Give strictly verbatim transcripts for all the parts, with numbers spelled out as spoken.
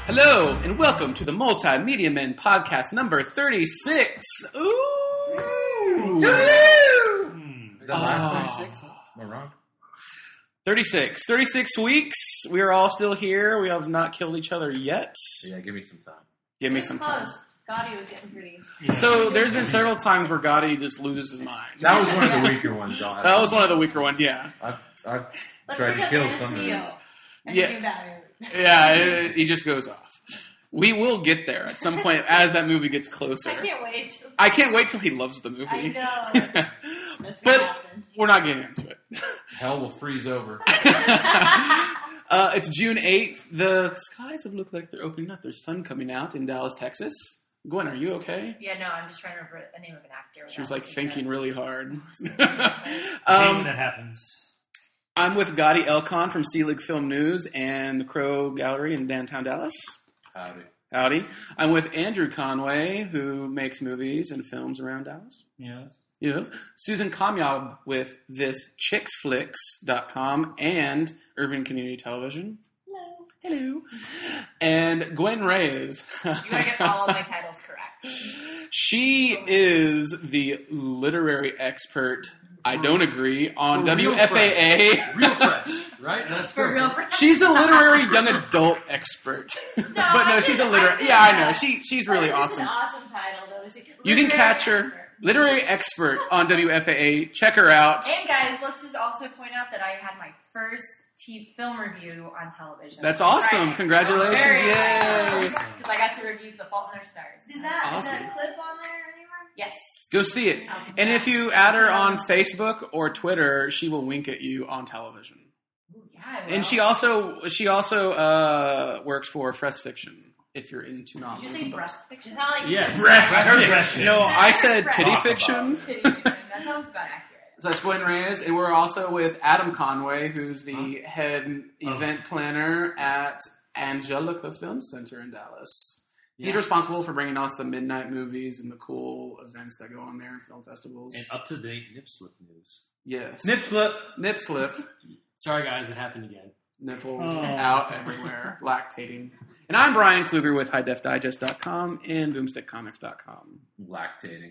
Hello, and welcome to the Multimedia Men podcast number thirty-six. Ooh! Hmm. Is that live thirty-six? Am I wrong? thirty-six. thirty-six weeks. We are all still here. We have not killed each other yet. Yeah, give me some time. Give me some time. Close. Gotti was getting pretty. So there's been several times where Gotti just loses his mind. That was one of the weaker ones. Y'all. That was one of the weaker ones, yeah. I've, I've Let's tried bring to up kill Man of some of Steel. them. And Yeah. bring Batman. Yeah, it, he just goes off. We will get there at some point as that movie gets closer. I can't wait. I can't wait till he loves the movie. I know. That's But what happened. we're not getting into it. Hell will freeze over. uh, it's June eighth. The skies have looked like they're opening up. There's sun coming out in Dallas, Texas. Gwen, are you okay? Yeah, no, I'm just trying to remember the name of an actor. She was without like looking thinking at really hard. Shame um, when that happens. I'm with Gotti Elcon from Sea-League Film News and the Crow Gallery in downtown Dallas. Howdy. Howdy. I'm with Andrew Conway, who makes movies and films around Dallas. Yes. Yes. Susan Kamyab with this chicks flicks dot com and Irving Community Television. Hello. Hello. And Gwen Reyes. You gotta get all of my titles correct. She is the literary expert, I don't agree, on For real W F A A. Real fresh, right? That's For fair. real friends. She's a literary young adult expert. but no, I she's did- a I literary. did Yeah, I that. know. She she's really That was just awesome. an awesome title, though. to see. You can Literary catch her. expert. Literary expert on W F A A. Check her out. And guys, let's just also point out that I had my first t- film review on television. That's awesome. Friday. Congratulations. Very Yay. excited. Because I got to review The Fault in Our Stars. Is that, is Awesome. that clip on there anywhere? Yes. Go see it. Awesome. And if you add her on Facebook or Twitter, she will wink at you on television. Ooh, yeah, I will. And she also she also uh, works for Fresh Fiction. If you're into novels, Did you say and books. breast fiction? It's not like you Yes. said Breast breast. fiction. Breast fiction. No, I Breast said fiction. titty Talk about fiction. Kitty fiction. That sounds about accurate. So that's Gwen Reyes, and we're also with Adam Conway, who's the head event planner at Angelica Film Center in Dallas. He's Yeah. responsible for bringing us the midnight movies and the cool events that go on there, film festivals. And up to date nip slip news. Yes. Nip slip. Nip slip. Sorry guys, it happened again. Nipples Oh. out everywhere, lactating. And I'm Brian Kluger with high def digest dot com and boomstick comics dot com. Lactating.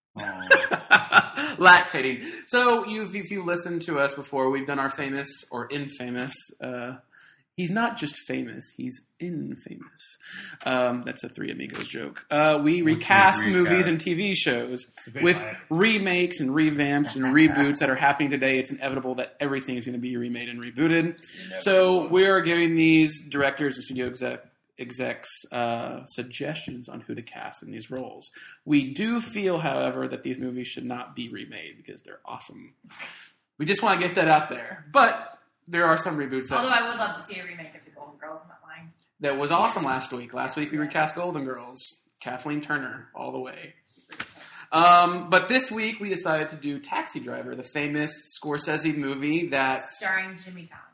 Lactating. So, you've, if you listened to us before, we've done our famous or infamous. Uh, he's not just famous; he's infamous. Um, that's a Three Amigos joke. Uh, we Which recast we movies recast. and T V shows a great with lie. remakes and revamps and reboots that are happening today. It's inevitable that everything is going to be remade and rebooted. So, we are giving these directors and studio exec. execs uh, suggestions on who to cast in these roles. We do feel, however, that these movies should not be remade because they're awesome. We just want to get that out there. But there are some reboots Although that, I would love to see a remake of The Golden Girls. I'm not lying. that was awesome last week. Last week we recast Golden Girls. Kathleen Turner, all the way. Um, but this week we decided to do Taxi Driver, the famous Scorsese movie that... Starring Jimmy Fallon.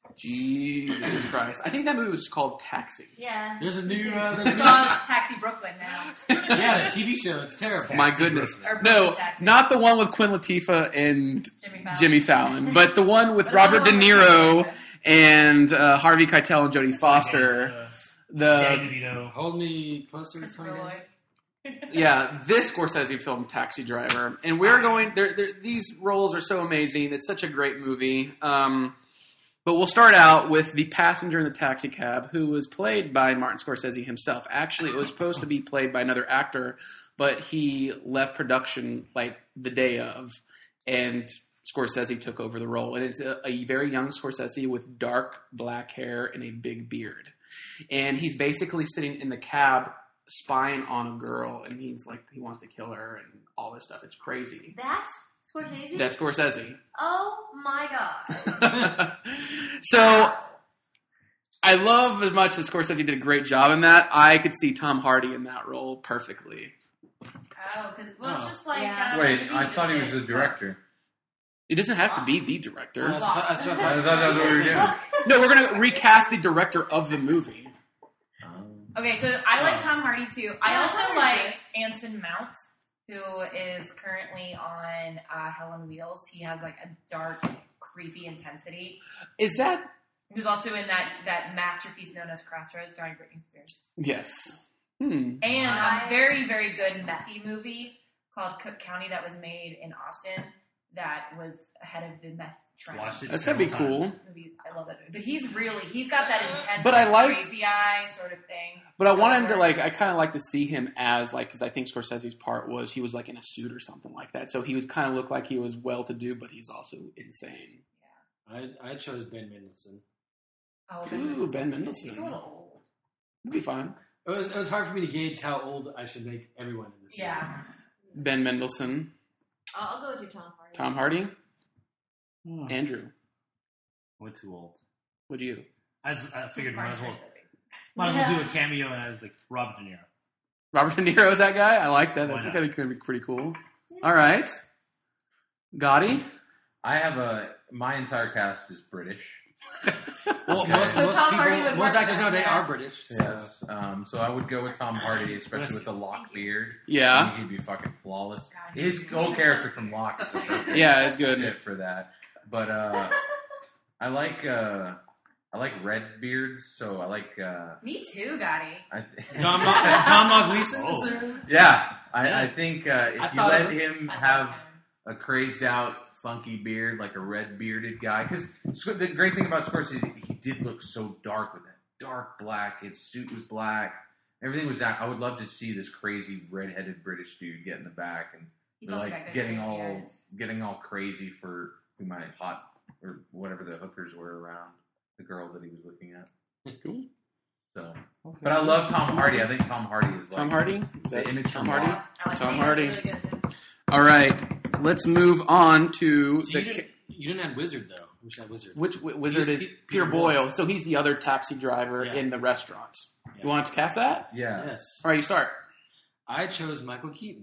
Jesus Christ. I think that movie was called Taxi. Yeah. There's a new. Uh, there's It's a new called Taxi Brooklyn now. yeah, the T V show. It's terrible. My goodness. Or No, Taxi. not the one with Queen Latifah and Jimmy Fallon. Jimmy Fallon, but the one with What about Robert the De one with Niro Jimmy and uh, Harvey Keitel and Jodie Foster. Uh, The Danny DeVito. Hold me closer. Christopher Lloyd. yeah, this Scorsese film, Taxi Driver, and we're going. They're, they're, these roles are so amazing. It's such a great movie. Um, but we'll start out with the passenger in the taxi cab, who was played by Martin Scorsese himself. Actually, it was supposed to be played by another actor, but he left production like the day of, and Scorsese took over the role. And it's a, a very young Scorsese with dark black hair and a big beard. And he's basically sitting in the cab spying on a girl, and he's like, he wants to kill her and all this stuff. It's crazy. That's Scorsese? That's Scorsese. Oh my god. So, I love as much as Scorsese did a great job in that. I could see Tom Hardy in that role perfectly. Oh, because well, it's Oh. just like Yeah. uh, Wait, maybe I just thought he did was it the for- director. It doesn't have to be the director. Well, that's what, that's what, I thought that was what we were doing. No, we're going to recast the director of the movie. Okay, so I like Tom Hardy too. I Yeah, also Tom like Hardy. Anson Mount, who is currently on uh, Hell on Wheels. He has like a dark, creepy intensity. Is that Who's also in that, that masterpiece known as Crossroads, starring Britney Spears. Yes. Hmm. And I- a very, very good methy movie called Cook County that was made in Austin that was ahead of the meth trend. Watched it That's gonna be several cool. times. Movies. I love that movie. But he's really, he's got that intense, But I like- crazy eye sort of thing. But I wanted to like, I kind of like to see him as like, because I think Scorsese's part was he was like in a suit or something like that. So he was kind of looked like he was well to do, but he's also insane. I I chose Ben Mendelsohn. Oh, Ooh, Ben Mendelsohn. He's a little old. It'd be fine. It was it was hard for me to gauge how old I should make everyone in this. Yeah. Ben Mendelsohn, I'll I'll go with you, Tom Hardy. Tom Hardy, Hmm. Andrew. Went too old. What'd you? I, s- I figured might as well Martin might as well do a cameo, and I was like Robert De Niro. Robert De Niro is that guy? I like that. Why That's not? gonna be, gonna be pretty cool. All right, Gotti. I have a my entire cast is British. Well, Okay. most, So most Tom people, Hardy would most work actors then, nowadays yeah. are British. So. Yes. Um, so I would go with Tom Hardy, especially with the Lock beard. I Yeah, think he'd be fucking flawless. God, His he's whole really character good. from Lock is a perfect yeah, it's good. fit for that. But uh, I like uh, I like red beards, so I like uh, Me too, Gotti. I th- Tom Mo- Tom Nog Gleason. Oh. Is there? yeah, I, Yeah. I think uh, if I you thought let of- him I love have him. a crazed out, funky beard, like a red bearded guy. Because the great thing about Scorsese, he did look so dark with that dark black. His suit was black. Everything was that. I would love to see this crazy redheaded British dude get in the back and He's also got like good getting crazy all eyes. getting all crazy for who my hot or whatever the hookers were around the girl that he was looking at. Cool. So, but I love Tom Hardy. I think Tom Hardy is like Tom Hardy. Is the that image Tom from Hardy? Lock. I like Tom him. Hardy. Really good. All right, let's move on to So the you, didn't, you didn't have Wizard though. We should have Wizard. which wi- wizard He's is Pe- Peter Peter Boyle. Boyle. So he's the other taxi driver Yeah. in the restaurants. Yeah. You want to cast that? Yes. Yes. All right, you start. I chose Michael Keaton.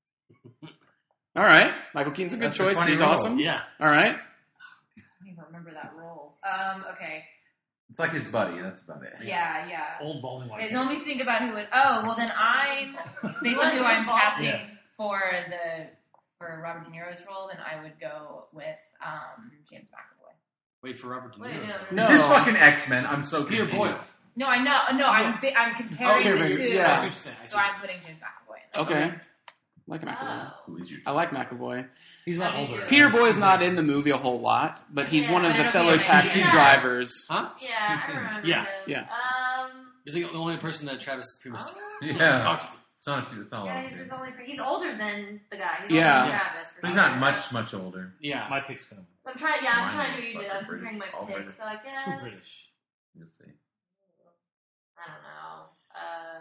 All right, Michael Keaton's a good That's a choice. funny He's role. awesome. Yeah. All right. I don't even remember that role. Um, okay. It's like his buddy. That's about it. Yeah, yeah. Old balding white. Okay, so let me think about who would. Oh, well then I'm based on who I'm casting Yeah. for the for Robert De Niro's role. Then I would go with um, James McAvoy. Wait for Robert De Wait, Niro. no. No. Is this fucking X Men? I'm so Peter confused. Boyle. No, I know. No, I'm bi- I'm comparing Okay, the very two. good. Yeah. I see what you're saying. I see So what I'm putting James McAvoy. In. Okay. I like McAvoy. Oh. Who is your I like McAvoy. He's not I do older. too. Peter Boy's not in the movie a whole lot, but he's Yeah, one of I the don't fellow know. taxi Yeah. drivers. Huh? Yeah, Steve I Sims. remember Yeah. him. Yeah. Um, He's the only person that Travis pretty much oh, Yeah. talks to. It's not. It's not a lot yeah, of he's, things. there's only, he's older than the guy. He's Yeah. older than Travis. for But he's sure. not much, much older. Yeah, my pick's gonna. I'm trying. Yeah, I'm Mine trying to is do what you did. fucking I'm comparing my British, all picks. British. So I Too guess British. You'll see. I don't know. Uh,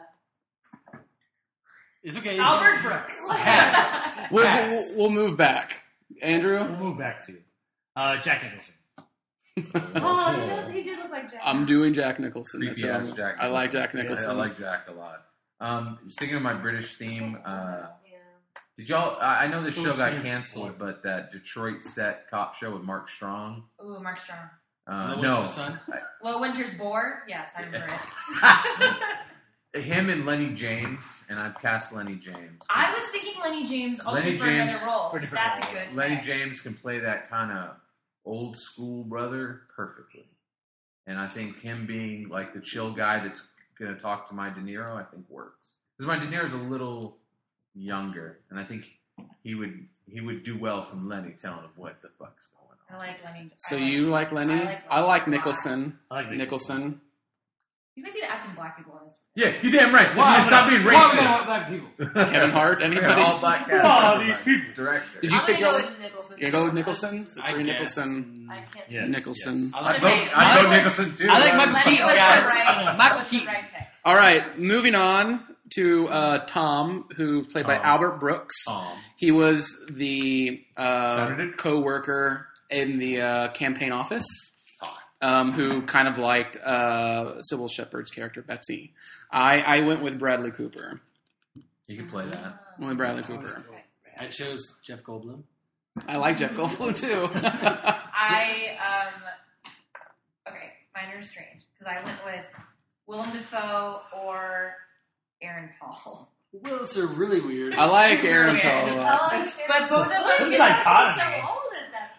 It's okay. Albert Brooks. Cats. We'll, Cats. we'll, we'll move back. Andrew, We'll move back to uh, Jack Nicholson. oh, he, does, he did look like Jack. I'm doing Jack Nicholson. That's Creepy what ass I'm- Jack. I like Nicholson. Jack Yeah, Nicholson. I like Jack a lot. Um, sticking with my British theme, uh, yeah. did y'all? I I know this Who's show got Peter canceled, Boyle? but that Detroit set cop show with Mark Strong. Ooh, Mark Strong. Uh, The no, Winter's Son? Low Winter's Boar. Yes, I remember it. him and Lenny James, and I'd cast Lenny James. I was thinking Lenny James also Lenny for James another role. for a different That's role. a good. Lenny pick. James can play that kind of old school brother perfectly. And I think him being like the chill guy that's going to talk to my De Niro, I think works. Because my De Niro's a little younger, and I think he would he would do well from Lenny telling him what the fuck's going on. I like Lenny. So I like, you like Lenny? I like I like Lenny. Nicholson. I like Nicholson. You guys need to add some black people on this. Yeah, you damn right. Why? You stop being Why we don't racist. want black people? Kevin Hart. Yeah, Anybody? all black cast. Wow, these people. Director. Did you I'm think gonna you'll- go with Nicholson. You go with Nicholson? It's I three guess. Nicholson. I can't. Yes, Nicholson. yes. I I'd like vote, Okay, I'd vote Michael- Nicholson too. I like Michael What's Keaton, the guys. right? Michael What's the Keaton. right pick? All right, moving on to uh, Tom, who played by Tom. Albert Brooks. Tom. He was the uh, Benedict? co-worker in the uh, campaign office, um, who kind of liked uh, Sybil Shepherd's character, Betsy. I, I went with Bradley Cooper. You can play that. I went with Bradley Cooper. I chose Jeff Goldblum. I like Jeff Goldblum, too. I um. Okay, mine are strange because I went with Willem Dafoe or Aaron Paul. Well, it's a really weird. I like Aaron Okay. Paul. a lot. Oh, But both of them This is get iconic. so old at that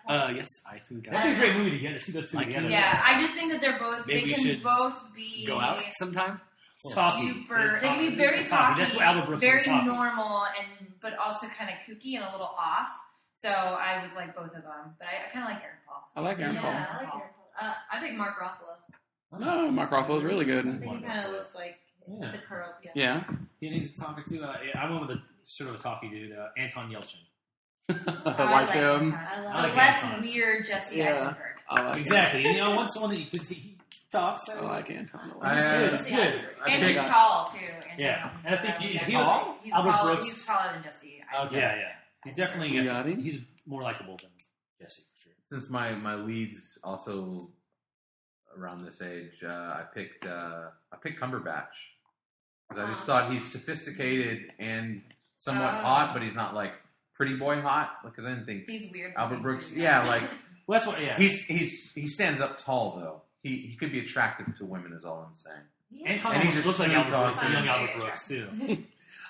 Uh, yes, I think I that'd be a don't great know. movie together. See those two Like, together. Yeah, I just think that they're both. Maybe they we can should both be go out sometime. super. Talky. They can be Talky. very Talky. talky, That's what Albert Brooks is, very talky. normal, and but also kind of kooky and a little off. So I was like both of them, but I, I kind of like Aaron Paul. I like Aaron yeah, Paul. I like Aaron Paul. Uh, I pick Mark Ruffalo. No, Mark Ruffalo's really I good. think he kind of looks like Yeah. the curls. Yeah. Yeah. He needs to talk to. Uh, yeah, I went with a sort of a talky dude, uh, Anton Yelchin. I like him. Anton. I The like I like less Anton. weird Jesse Yeah. Eisenberg. I like Exactly. You know, I want someone that because he, he talks. I like Anton. a lot. I, He's uh, good. He's good. I And picked- he's tall too. Anton. Yeah. And I think So, he's- yeah, he's tall. He's Albert taller. Brooks. He's taller than Jesse. Eisenberg. Yeah, yeah. He's definitely You got him? he's more likable than Jesse for sure. Since my, my leads also around this age, uh, I picked uh, I picked Cumberbatch because I just thought he's sophisticated and somewhat Oh. hot, but he's not like pretty boy hot. Because I didn't think He's weird. Albert Brooks. Yeah, like Well, that's what. Yeah. he's he's he stands up tall though. He he could be attractive to women, is all I'm saying. Anton And he's almost a looks like smooth Albert Brooks, talker. young Very Albert Brooks too.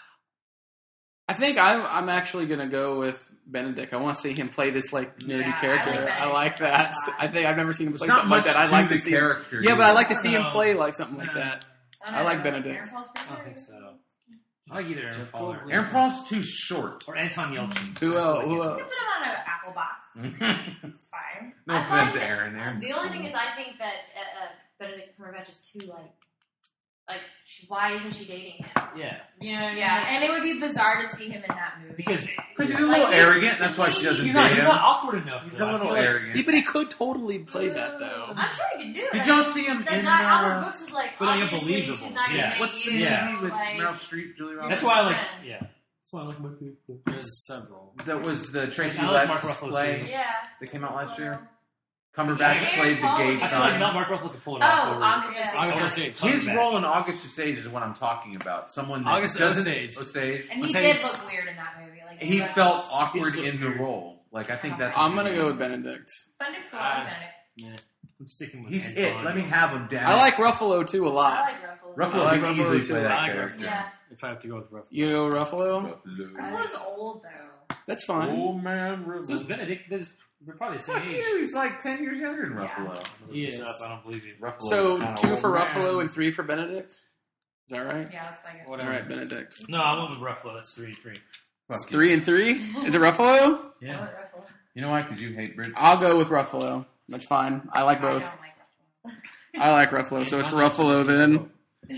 I think I'm, I'm actually going to go with Benedict. I want to see him play this like nerdy Yeah, I character. like I Benedict like a that. lot. I think I've never seen him There's play not something like much that. I like to to the see him. character. Yeah, but I like to I see don't him know. play like something like Uh, that. don't I like know. Benedict. Aaron Paul's pretty I don't good. think so. I like either Aaron Jeff Paul or Goldblum. Aaron Paul's too short. or Anton Yelchin. Who That's else? what I Who get. You else? can put him on an apple box. no It's fine. I offense, find that- Aaron. Aaron's The only cool. thing is, I think that uh, uh, Benedict Cumberbatch is too like, like, sh- why isn't she dating him? Yeah, You know what I mean? Yeah, Like, and it would be bizarre to see him in that movie. because Because he's a Like, little he's- arrogant. to That's why me, she doesn't he's date not, he's him. not awkward enough. He's though. a I little feel like- arrogant. Yeah, but he could totally play that though. I'm sure he could do it. Did y'all see him The in guy Albert uh, Brooks was like, But like obviously unbelievable. she's not gonna Yeah. date what's the you. movie with like, Meryl Streep, Julie Roberts? That's why I like. friend. Yeah, that's why I like my people. There's several. That was the Tracy I like Mark Letts Ruffalo, play too. Yeah. that came out last year. Yeah, Cumberbatch Aaron played the Paul gay was- I feel like son. not Mark Ruffalo could pull it Oh, off. over- August Yeah. Osage. August Yeah. Osage. His Cumberbatch. role in August Osage is what I'm talking about. Someone that August doesn't Osage. Osage. And he Osage. did look weird in that movie. Like He looked- felt awkward He just in the looks weird. role. Like I think that's. I'm what gonna you go mean. with Benedict. Benedict's cool. Uh, I like Benedict. Nah, I'm sticking with He's Anton it. Let me Yelchin. have him down. I like Ruffalo too a I lot. like Ruffalo. Ruffalo I like can Ruffalo easily too. play I that like character. Yeah. If I have to go with Ruffalo. You go Ruffalo. Ruffalo. Ruffalo's old though. That's fine. Oh man, So is Ruffalo. Benedict. There's, we're probably the same Fuck age. you, he's like ten years younger than Yeah. Ruffalo. He is. I don't believe you. Ruffalo's So kinda two old for man. Ruffalo and three for Benedict. Is that right? Yeah, looks like it. All Whatever. right, Benedict. No, I went with Ruffalo. That's three, three. Fuck you. Three and three. Is it Ruffalo? I Yeah. like Ruffalo. You know why? Because you hate Bridge. I'll go with Ruffalo. That's fine. I like I both. don't like Ruffalo. I like Ruffalo, so it's Ruffalo then.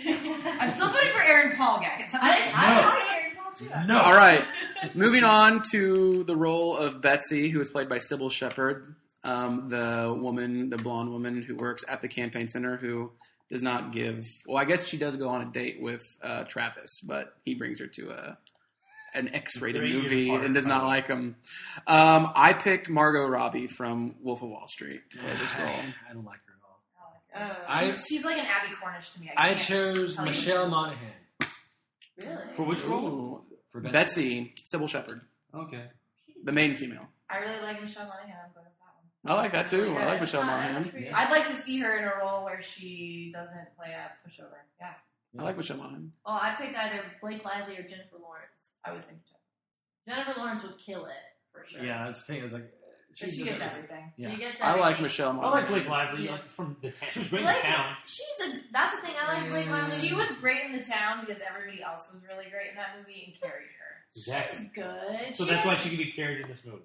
I'm still voting for Aaron Paul, guys. I didn't. I No. like Aaron Paul too. No. All right. Moving on to the role of Betsy, who is played by Sybil Shepherd, um, the woman, the blonde woman who works at the campaign center, who does not give. Well, I guess she does go on a date with uh, Travis, but he brings her to a an X-rated Great movie part, and does not probably. like him. Um, I picked Margot Robbie from Wolf of Wall Street to play this role. I don't like her at all. Oh, I- she's, she's like an Abby Cornish to me. I, I can't chose tell you Michelle who Monaghan. really? For which role? Ooh. For Betsy. Betsy, Sybil Shepherd, Okay. the main female. I really like Michelle Monaghan. I'm going with that one. I like that too. I like Yeah, Michelle it's not- Monaghan. it's pretty- I'd like to see her in a role where she doesn't play a pushover. Yeah, I like Michelle Monaghan. Well, I picked either Blake Lively or Jennifer Lawrence. I was thinking. Jennifer Lawrence would kill it for sure. Yeah, that's the thing. It was like But she gets everything. Yeah. She gets I like everything. Michelle I Monaghan. like Blake Lively. Yeah. Like from the town. She was great Blake, in the town. she's a. That's the thing. I like Blake Lively. She was great in the town because everybody else was really great in that movie and carried her. Exactly. She's good. So She that's has- why she could be carried in this movie.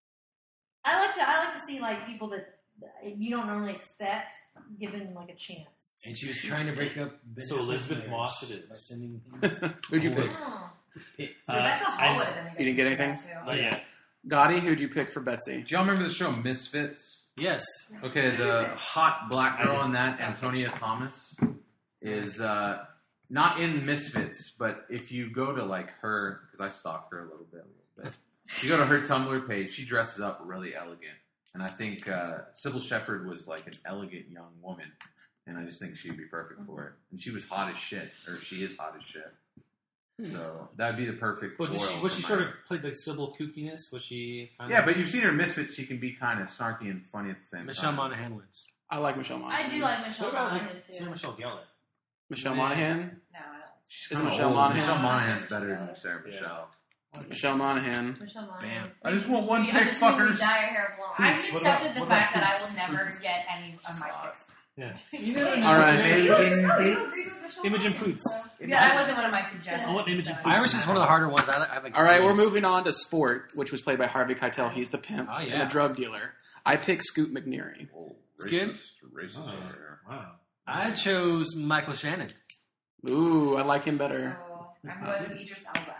I like to I like to see like people that you don't normally expect given like a chance. And she was trying to break up. Ben So Elizabeth Affleck's Moss marriage it by is. sending Who'd you pick? Oh. pics. Uh, Rebecca I- Hall would have been a good You didn't get pick for anything? that, Oh too. yeah. Gotti, who'd you pick for Betsy? Do y'all remember the show Misfits? Yes. Okay, the hot black girl I did. in that, Antonia Thomas, is uh, not in Misfits, but if you go to like her, because I stalked her a little bit, a little bit. If you go to her Tumblr page, she dresses up really elegant, and I think uh, Sybil Shepherd was like an elegant young woman, and I just think she'd be perfect for it. And she was hot as shit, or she is hot as shit. So that would be the perfect. But did she, foil was for she my- sort of played like Sybil kookiness? Was she? Kind Yeah, of, but you've seen her in Misfits. She can be kind of snarky and funny at the same Michelle time. Monaghan wins. I like Michelle Monaghan. I do like Michelle what about Monaghan like too. Sarah Michelle Gellar? Michelle Yeah. Monaghan. No, I don't. She's Isn't kinda Michelle old. Monaghan? Michelle Oh, Monaghan's Sarah better than Michelle. Sarah Yeah. Michelle. Michelle Monaghan. Michelle Monaghan. Bam. I just want one We- pick, I'm assuming we fuckers. dye our hair blonde. I've Poots. What accepted about- the what fact about that I Poots? will never get any of my picks. Yeah. You know- All right. Imogen No, you Poots. agreed with Michelle Imogen Monaghan, Poots. so- Yeah, that wasn't one of my suggestions. I want Imogen so- Poots. Irish is one of the harder ones. I, I have like All right, three. we're moving on to Sport, which was played by Harvey Keitel. He's the pimp Oh, and yeah. the drug dealer. I picked Scoot McNairy. Oh, It's good. Racist Oh, over here. wow. I chose Michael Shannon. Ooh, I like him better. So, I'm going with Idris Elba.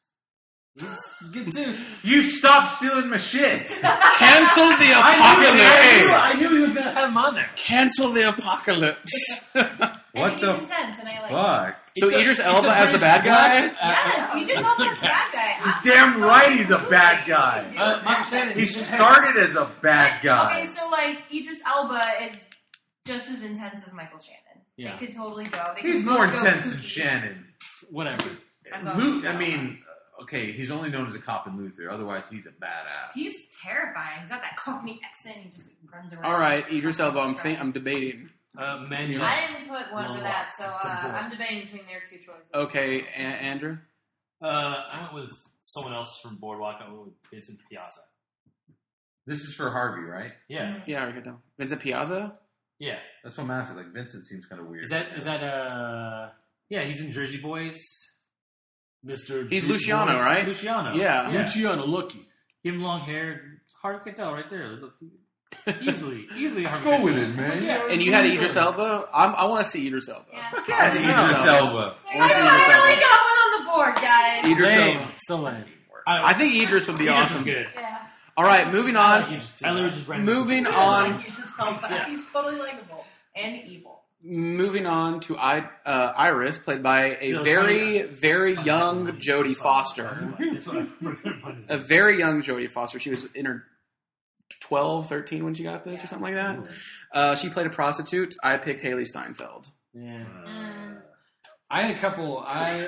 He's good too. You stop stealing my shit. Cancel the I apocalypse. knew, I knew he was gonna have him on there. Cancel the apocalypse. What and the he's intense, and I like fuck? So He's a- Idris he's a Elba as the British bad guy? it. Yes, Idris Elba's the bad guy. I'm- Damn right he's a bad guy. Uh, Michael Shannon. He he's started as a bad guy. Okay, so like Idris Elba is just as intense as Michael Shannon. Yeah. They could totally go. They He's could more both go intense than kooky. Shannon. whatever. I'm going Luke, with I Idris Elba. mean, uh, okay, he's only known as a cop in Luther. Otherwise, he's a badass. He's terrifying. He's got that Cockney accent. He just runs around. All right, Idris Elba. I'm think I'm debating. Uh, Manuel. I didn't put one for Long that, so walk to the uh, board. I'm debating between their two choices. Okay, a- Andrew. Uh, I went with someone else from Boardwalk. I went with Vincent Piazza. This is for Harvey, right? Yeah, Yeah, I get down. Vincent Piazza. yeah. That's what I'm asking. Like, Vincent seems kind of weird. Is that is that uh? Yeah, he's in Jersey Boys. Mister He's Jersey Luciano, Boys. right? Luciano. Yeah. yeah. Luciano, lucky. Give him long hair. Hard to tell right there. Look, easily, easily. Let's Harvey go with Keitel. it, man. Yeah. And you had Idris Elba. I'm, I want to see Idris Elba. Yeah. I see Yeah, Idris Idris Elba. Elba. I wanna see I Idris really Elba. got one on the board, guys. Idris Lame. Elba. So lame. I think Idris would be Idris awesome. is good. Yeah. All right, moving I like on. Idris too. I literally just ran Moving He on. doesn't like Idris Elba. Yeah. He's totally likable and evil. Moving on to I, uh, Iris, played by a So very, funny. very young Jodie Foster. That's what I'm gonna put A very young Jodie Foster. She was in her twelve, thirteen when she got this, or something like that. Uh, she played a prostitute. I picked Haley Steinfeld. Yeah. Mm. I had a couple. I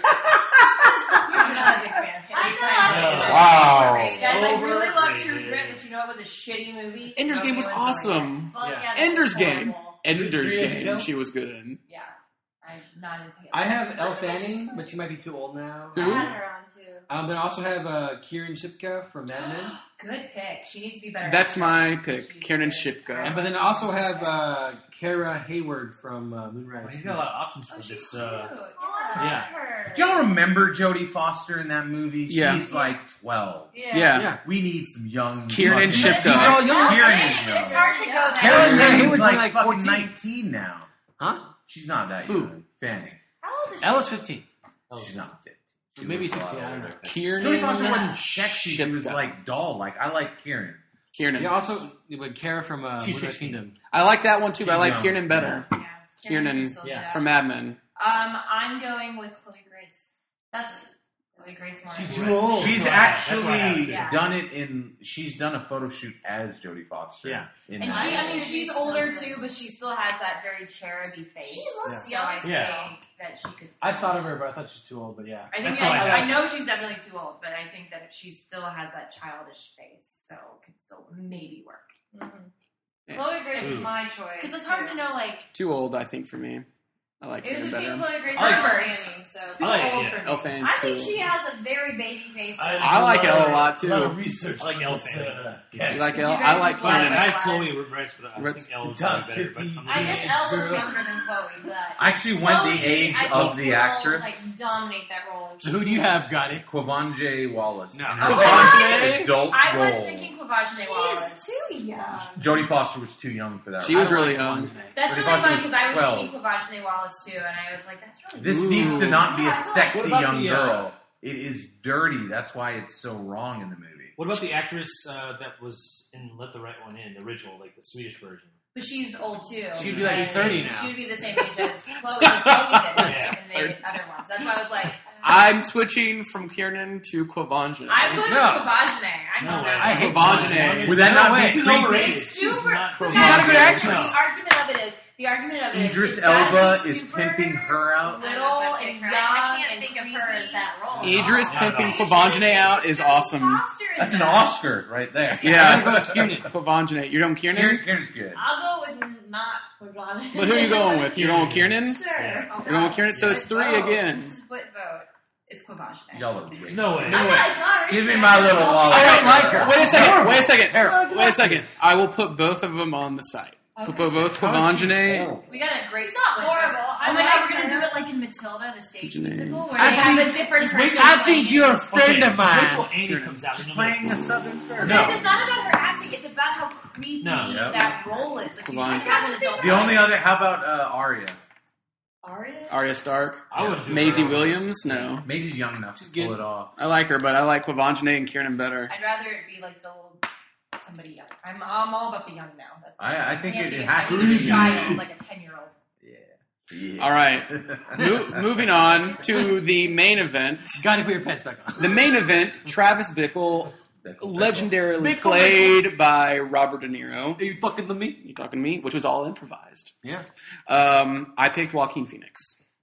I'm not a big fan of I Haley know. Steinfeld. Wow. Guys, I really love Overrated. True Grit, but you know it was a shitty movie. Ender's Nobody Game was went to like awesome. Fuck Yeah. yeah, that Ender's was Game. horrible. Ender's Three years Game. ago? She was good in. it. Yeah, I'm not into Haley. I have Elle Steinfeld. Fanning, but she might be too old now. I Who? had her on too. Um, then I also have uh, Kieran Shipka from Mad Men. Good pick. She needs to be better. That's my actress, pick, but she's Kiernan good. Shipka. And but then I also have uh, Kara Hayward from uh, Well, Moonrise. he's got a lot of options for Oh, she's this. cute. Uh, Yeah. Oh, I Yeah. like her. Do y'all remember Jodie Foster in that movie? Yeah. She's like twelve. Yeah. Yeah. Yeah. We need some young. Kieran fucking- Shipka. These are all young. Kieran Dang, is it's young. hard to go there. Karen Karen Hayward's is like, like fucking fourteen. nineteen now. Huh? She's not that Who? young. Fanning. How old is she? Ella's fifteen. She's not fifteen. She Maybe looks a lot sixteen. I don't older. know. Kiernan Jodie Foster wasn't sexy. She was Shipka. like doll. Like I like Kieran. Kiernan. Yeah. Also, but Kara from uh, She's Moonrise sixteen. Kingdom. I like that one too, but I She's like young. Kiernan better. Yeah. Kiernan, can still do yeah. that. From Mad Men. Um, I'm going with Chloe Grace. That's Chloe Grace Moretz. She's too old. She's That's what I have, actually too. Yeah. done it in. She's done a photo shoot as Jodie Foster. Yeah. In And that. she, I mean, She's she's so older good. too, but she still has that very cheruby face. She looks so young. I think Yeah. that she could. Still I thought of her, but I thought she was too old. But yeah. I think That's all I, I I, have. know she's definitely too old, but I think that she still has that childish face, so could still maybe work. Mhm. Chloe Grace is Ooh. my choice. Because it's hard too. to know, like Too old, I think, for me. I like it was Kiernan between better. Chloe Grace I like and Or Roberts. Annie, so. Too I like it, old yeah. for me. Elle Fanning's I think too she old. has a very baby face. I- though. I like Elle a lot A lot of too. research. I like Elle on this, Fanning. uh, You cast. like Did Elle? you I guys like just watch I Kiernan. it? had Chloe Rice, but I Ritz- think Elle is Top better. But fifty. I'm I guess Elle looks Girl. younger than Chloe, but I actually went Chloe, the age I think, of the will, actress. Like dominate that role. So who do you have, got it? Quavonje Wallace. No. In her Quavonje? first adult I was role. thinking Quavonje She Wallace. is too young. Jodie Foster was too young for that. She role. was really young. That's Jodie really Foster funny was because I was twelve. thinking Quavonje Wallace too, and I was like, that's really. This Ooh. needs to not be a Yeah, What sexy about young the, uh, girl. It is dirty. That's why it's so wrong in the movie. What about the actress uh, that was in Let the Right One In, the original, like the Swedish version? But she's old too. She'd be like because thirty now. She would be the same age as Chloe. Chloe did Yeah. in the other ones. That's why I was like, I'm switching from Kiernan to Quavonje. I'm going No. with Quavonje. I know No that. I hate Quavonje. Would that not No be way. She's creepy? overrated. It's She's super. not Guys, She's not a good here's actress. The argument of it is the argument of it is Idris it's gotta Elba be is super pimping her out. little I and young can't and think of creepy. her as that role. Idris No, pimping no. Quavonje out is awesome. Foster in That's an that. Oscar right there. I'm Yeah. gonna go with Kiernan. Quavonje. You're going with Kiernan? Kieran, Kieran's good. I'll go with not Quavonje. But who are you going with? You're going with Kiernan? Sure. You're going with Kiernan? So it's three Split vote. again. Split vote. It's Quavagine. Y'all are rich. No way. I'm not sorry. Give me my little wallet. I don't like her. Wait a second. Wait a second. Terrible. Wait a second. I will put both of them on the site. Put Okay. both How is she Quavagine. horrible? We got a great. It's not splinter. horrible. Oh I my like god, we're gonna her. do it like in Matilda, the stage Janine. musical, where I they have think- a different just wait person. till- I think playing you're a it. friend of Wait mine. till Annie comes out. She's in the playing middle. a southern star. Because it's not about her acting; it's about how creepy No. Yep. that role is. Like, you Quavagine. should have an adult. The only other, how about uh, Arya? Arya? Arya Stark. I would do Maisie her. Williams. No, Maisie's young enough She's to pull good. it off. I like her, but I like Quavagine and Kieran better. I'd rather it be like the little somebody young. I'm I'm all about the young now. That's I, I think can't it, be it a has to huge be. child, like a ten year old. Yeah. Yeah. All right. Mo- moving on to the main event. Gotta put your pants back on. The main event: Travis Bickle, Bickle, Bickle. legendarily Bickle, played by Robert De Niro. Are you talking to me? You talking to me? Which was all improvised. Yeah. Um, I picked Joaquin Phoenix.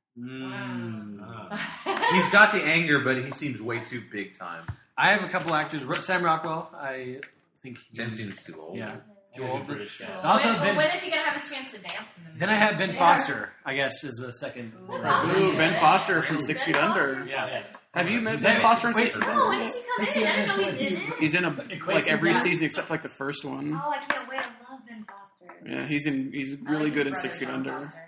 Mm. He's got the anger, but he seems way too big time. I have a couple actors. Ro- Sam Rockwell. I think. Tim seems too old. Yeah. Too old British guy. I also when, have Ben- when is he gonna have his chance to dance in the movie? Then I have Ben Yeah. Foster. I guess is the second. Ooh. Ooh, Ben Foster from Six Ben Feet Foster? Under. Yeah. Have you met Is Ben that- Foster in wait, Six Feet Oh, when Under? does he come Six in? I didn't years know he's later. in it. He's in a Equates like every that. season except for like the first one. Oh, I can't wait. I love Ben Foster. Yeah, he's in. He's I like really his good in brother, Six Feet John Under. Foster.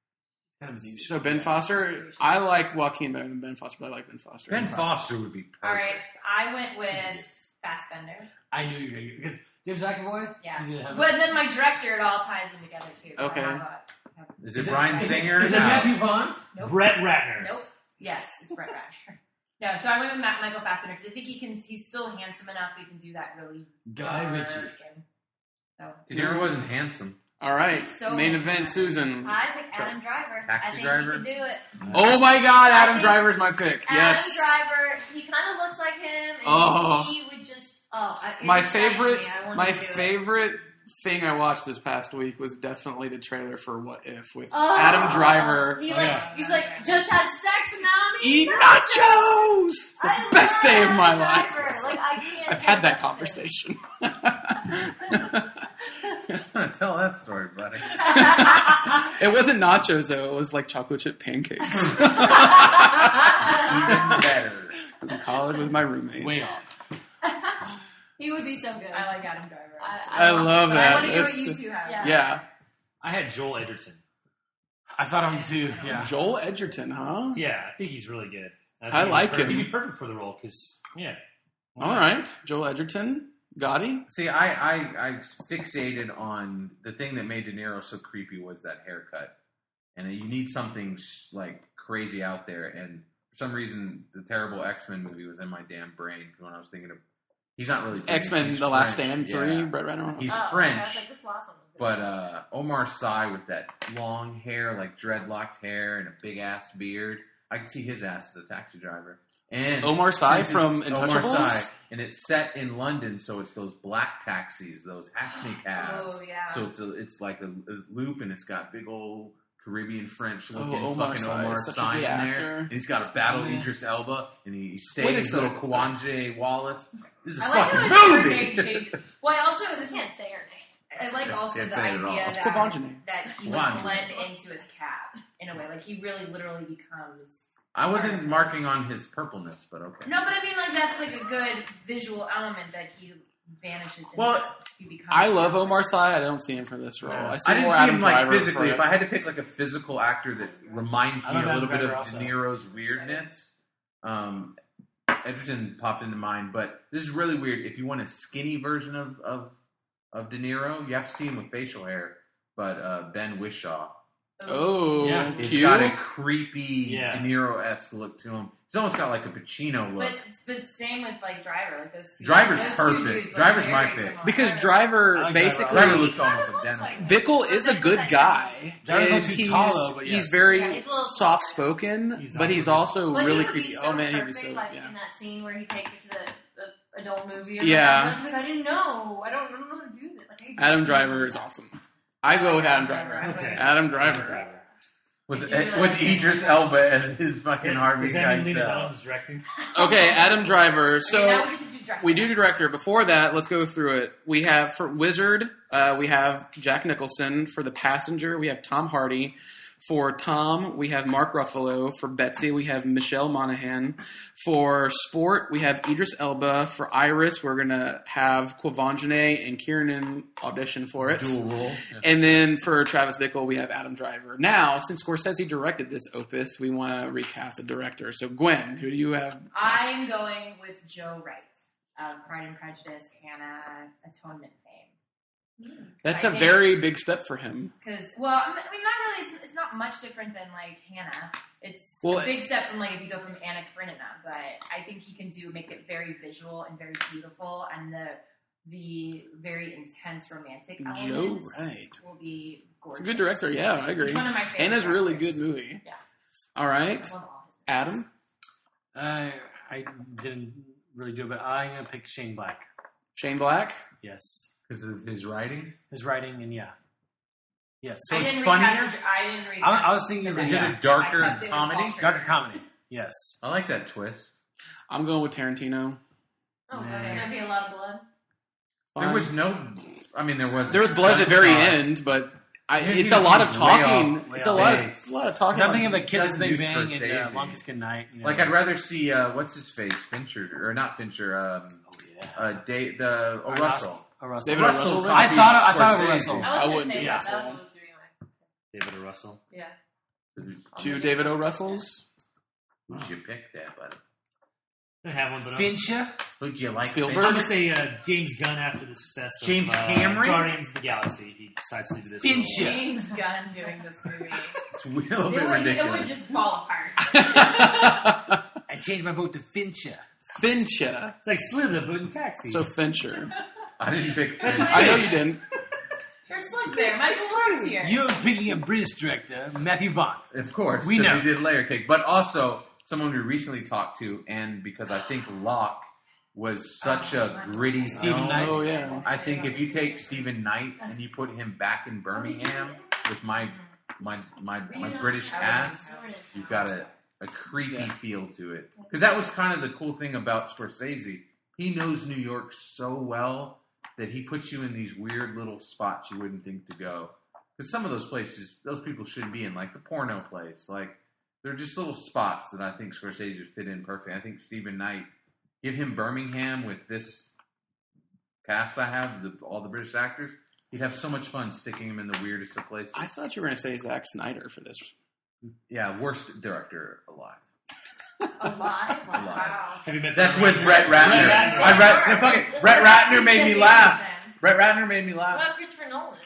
So Ben Foster, I like Joaquin better than Ben Foster, but I like Ben Foster. Ben Foster would be perfect. All right, I went with Fassbender. I knew you were going to because James McAvoy. Yeah, He's gonna have but then my director, it all ties in together too. So Okay. I have a- Is it Brian is, Singer? Is it No. Matthew Vaughn? Nope. Brett Ratner. Nope. Yes, it's Brett Ratner. No, so I went with Matt, Michael Fassbender because I think he can. He's still handsome enough. He can do that really. Guy dark Ritchie. and- So De Niro wasn't handsome. All right, He's so main handsome. event, Susan. I picked Adam Driver. Taxi I think driver? he can do it. Oh my God, I Adam think Driver's my pick. Adam Yes. Driver. He kind of looks like him, and Oh. he would just. Oh, I, it My excites favorite, me. I want my to do it. favorite thing I watched this past week was definitely the trailer for What If with Oh, Adam Driver. He Oh, like yeah. he's like just had sex and now I'm Eat eating nachos. The I best day of love my Adam life. Driver. Like I can't. I've had take that it. conversation. Tell that story, buddy. It wasn't nachos though. It was like chocolate chip pancakes. Even better. I was in college with my roommates. Way off. He would be so good. I like Adam Driver. I, I love But I that. want to hear what It's- you two have. Yeah. yeah, I had Joel Edgerton. I thought him too. Yeah. Joel Edgerton, huh? Yeah, I think he's really good. think I he'd be like perfect- him. He'd be perfect for the role because, yeah. Why All not? right, Joel Edgerton, Gotti. See, I, I, I fixated on the thing that made De Niro so creepy was that haircut. And you need something sh- like crazy out there. And for some reason, the terrible X-Men movie was in my damn brain when I was thinking of. He's not really X Men: he's The Last French, Stand three. yeah. Brett Ratner. He's Oh, French. I was like, this last one was good. But uh, Omar Sy with that long hair, like dreadlocked hair and a big ass beard, I can see his ass as a taxi driver. And Omar Sy since from it's Omar Untouchables? Sy, and it's set in London, so it's those black taxis, those Hackney cabs. Oh yeah. So it's a, it's like a, a loop, and it's got big old Caribbean French looking Oh, Omar fucking Sy Omar is such a Sy in good there. actor. And he's got to battle Oh, yeah. Idris Elba, and he, he Wait a saves little second. Kawanje Wallace. This is a I like fucking how his movie. name changed. Well, I also I this can't is say her name. I like also Can't the say it at all. idea It's that, Quavagine. that he would Quavagine. blend into his cab in a way. Like he really literally becomes. I wasn't marking on his purpleness, but okay. No, but I mean, like that's like a good visual element that he vanishes. Well, into. He becomes. I love Omar Sy. I don't see him for this role. I see I didn't more see Adam him like Driver physically. for If it. I had to pick like a physical actor that reminds I me love a little Adam bit of Driver also. De Niro's weirdness, um, Edgerton popped into mind. But this is really weird. If you want a skinny version of of, of De Niro, you have to see him with facial hair. But uh, Ben Whishaw, Oh, Yeah. he's cute. got a creepy Yeah. De Niro-esque look to him. He's almost got like a Pacino look. But but same with like Driver, like those two. Driver's those two perfect. dudes look Driver's very my pick. similar. Because I Driver like basically Driver He looks kinda almost looks identical. like him. Bickle is a good guy. Driver's not And too he's, tall, though, but yes. he's very Yeah, he's a little soft spoken, He's but he's awkward. also But really he would creepy. be so Oh man, he'd be perfect, so like yeah. in that scene where he takes her to the, the adult movie. Or Yeah. whatever. Like, I didn't know. I don't, I don't know how to do this. Like, I just- Adam Driver is awesome. I go with Adam Driver. Okay. Adam Driver. With I do really with like Idris Elba as his fucking Harvey Does that mean Lena Keitel. Dunham's directing? Okay, Adam Driver. Okay, So now we get to do Driver. we do the director. Before that, let's go through it. We have for Wizard, uh, we have Jack Nicholson. For The Passenger, we have Tom Hardy. For Tom, we have Mark Ruffalo. For Betsy, we have Michelle Monaghan. For Sport, we have Idris Elba. For Iris, we're going to have Quvonjane and Kiernan audition for it. Dual role. And then for Travis Bickle, we have Adam Driver. Now, since Scorsese directed this opus, we want to recast a director. So, Gwen, who do you have? I'm going with Joe Wright of Pride and Prejudice, Hannah, Atonement fame. That's I a think- very big step for him. Because, well, I mean, not really. It's, it's not much different than like Hannah. It's Well, a big step from like if you go from Anna Karenina, but I think he can do make it very visual and very beautiful, and the the very intense romantic Joe elements Wright. will be gorgeous. It's a good director. Yeah, I agree. He's one of my favorite. Anna's a really directors. good movie. Yeah. All right. I love all his movies. Adam? Uh, I didn't really do it, but I'm going to pick Shane Black. Shane Black? Yes. Because of his writing? His writing, and yeah. Yes. I it's didn't funnier? recast. the- I didn't recast. I, I was thinking the of Is Wright. it yeah. a darker I kept it with comedy? Paul Schrader. Darker comedy. Yes. I like that twist. I'm going with Tarantino. Oh, Nah. there's gonna be a lot of blood. There was no... I mean, there was... There was blood at the very Sunshine. end, but I, Tarantino it's a lot of seems way talking. off- way It's a off lot of, base. a lot of talking. I'm about thinking of a Kisses doesn't Bang do Bang and uh, Scorsese. Longest Good Night. You know. Like, I'd rather see... Uh, what's his face? Fincher. Or not Fincher. Um, Oh, yeah. uh, Dave, the... Oh, Aronofsky. Russell. Oh, Russell. David Russell Russell. copied I thought- I thought of Scorsese. Russell. I was I gonna wouldn't say do that. that, That was so. what was doing my David O. Russell. yeah. Two David O. Russells. Who'd you pick there, buddy? I have one, but I'm- Fincher. Who'd you like? Spielberg? I'm going to say uh, James Gunn after the success of James uh, Cameron? Guardians of the Galaxy. He decides to do this. Fincher. James Gunn doing this movie. It's a little it, bit would, it ridiculous. would just fall apart. I changed my vote to Fincher. Fincher. It's like Slither, but in Taxi. So Fincher. I didn't pick. That's Fincher. his I know you Finch. didn't. There's slugs there. Michael Clark's here. You're picking a British director, Matthew Vaughn. Of course, We because know. he did Layer Cake, but also someone we recently talked to, and because I think Locke was such Oh, a gritty Stephen film. Knight. Oh, yeah. I think if you take Stephen Knight and you put him back in Birmingham with my my my, my British ass, you've got a, a creepy Yeah. feel to it. Because that was kind of the cool thing about Scorsese. He knows New York so well that he puts you in these weird little spots you wouldn't think to go. Because some of those places, those people shouldn't be in, like the porno place. Like, they're just little spots that I think Scorsese would fit in perfectly. I think Stephen Knight, give him Birmingham with this cast I have, the, all the British actors, he'd have so much fun sticking him in the weirdest of places. I thought you were going to say Zack Snyder for this. Yeah, worst director alive. Alive? Alive. Wow. Have you met That's Brett with Brett Ratner. Ratner. I Brett, no, fuck it. Brett Ratner made me laugh. Brett Ratner made me What laugh. about Christopher Nolan?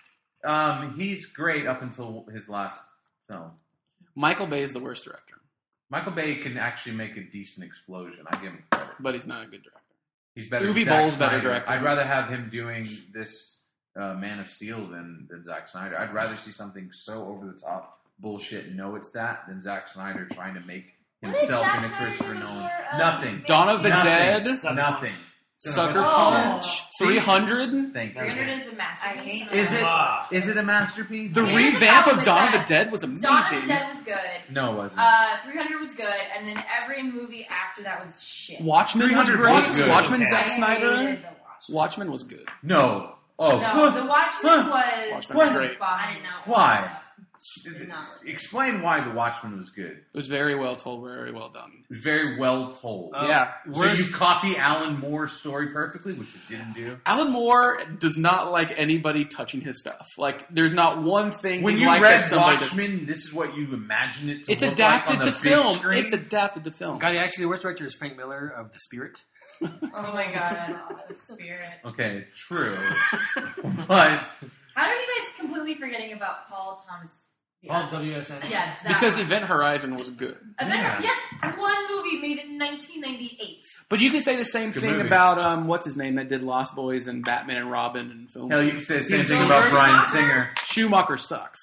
Um, he's great up until his last film. Michael Bay is the worst director, Michael Bay can actually make a decent explosion. I give him credit. but he's not a good director. He's better. Uwe than Zack Boll's better Snyder. director. I'd rather have him doing this uh, Man of Steel than than Zack Snyder. I'd rather see something so over the top bullshit and know it's that than Zack Snyder trying to make What did himself Zack into Snyder Christopher do Nolan. before, um, Nothing. Dawn of the Nothing. Dead, Sucker Nothing. Sucker Oh. Punch, three hundred. Thank That you. was three hundred is a masterpiece. I hate Is it? Ah. Is it a masterpiece? The Here's the revamp problem of with Dawn of the that. Dead was Dawn of the amazing. Dead was good. No, it wasn't. Uh, three hundred was good, and then every movie after that was shit. Watchmen was three hundred great. was good. Watchmen, Okay. Zack I Snyder. hated the Watchmen. Watchmen was good. no. Oh, No, the Watchmen Huh. was Watchmen was was great. I didn't know. Why? Did not look good. Explain why The Watchmen was good. It was very well told, very well done. It was very well told. Uh, yeah. so worst- you copy Alan Moore's story perfectly, which it didn't do. Alan Moore does not like anybody touching his stuff. Like, there's not one thing When he's you like read that somebody does- Watchmen, this is what you imagine it to It's look adapted like on to the big film. screen? It's adapted to film. God, actually, the worst director is Frank Miller of The Spirit. Oh my god, the spirit. Okay, true. But How are you guys completely forgetting about Paul Thomas? Paul W S N. Yes, that Because one. Event Horizon was good. Avenger- Yeah. yes, one movie made in nineteen ninety-eight. But you can say the same Good thing movie. about, um, what's his name, that did Lost Boys and Batman and Robin and film. hell, you can say the same Steven thing about Spielberg? Bryan Singer. Schumacher sucks.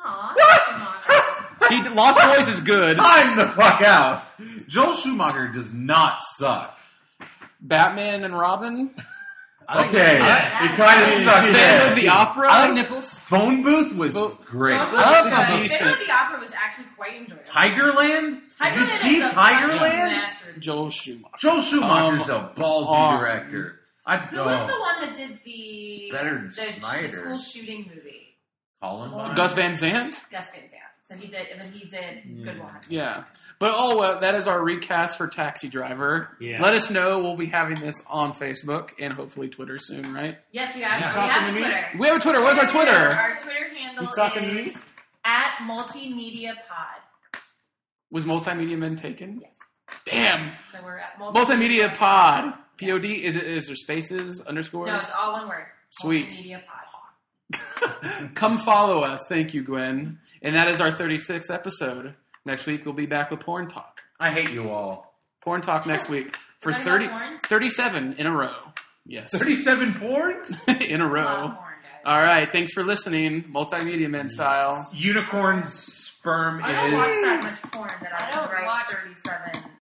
Aw, He, Lost Boys is good. Time the fuck out. Joel Schumacher does not suck. Batman and Robin. I like, Okay, I, it kind of sucks. Phantom there. of the Opera. I like nipples. Phone Booth was Vo- great. Both love was the good. decent- Phantom of the Opera was actually quite enjoyable. Tigerland? Did you Tigerland see is a Tigerland? fucking masterpiece. Joel Schumacher. Joel Schumacher's Um, a ballsy um, director. I'd Who go. was the one that did the Better than the, sh- Snyder. the school shooting movie? Columbine? Gus Van Sant. Gus Van Sant. So he did, and then he did Good Will Hunting. Yeah. But oh, well, that is our recast for Taxi Driver. Yeah. Let us know. We'll be having this on Facebook and hopefully Twitter soon, right? Yes, we have. You We talking have to a me? Twitter. We have a Twitter. What's our Twitter? Our Twitter handle You talking to me? is at Multimedia Pod. Was Multimedia Men taken? Yes. Damn. So we're at Multimedia Pod. P O D. Is it? Is there spaces, underscores? No, it's all one word. Sweet. Multimedia Pod. Come follow us. Thank you, Gwen. And that is our thirty-sixth episode. Next week, we'll be back with Porn Talk. I hate you all. Porn Talk next week for Talking thirty, about porns? thirty-seven in a row. Yes. Thirty-seven porns. in a It's a lot row. of porn, guys. All right. Thanks for listening. Multimedia Men style. Unicorn sperm I don't is. watch that much porn that I, I can don't write watch- thirty-seven.